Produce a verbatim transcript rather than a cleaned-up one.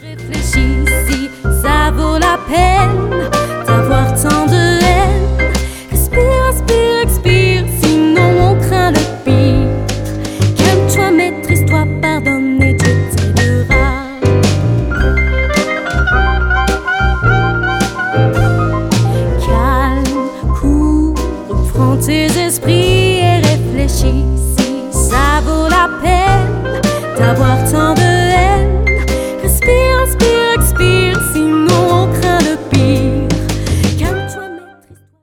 Réfléchis si ça vaut la peine d'avoir tant de haine. Respire, respire, expire, sinon on craint le pire. Calme-toi, maîtrise-toi, pardonne et tu t'aideras. Calme, cours, reprends tes esprits et réfléchis si ça vaut la peine d'avoir tant de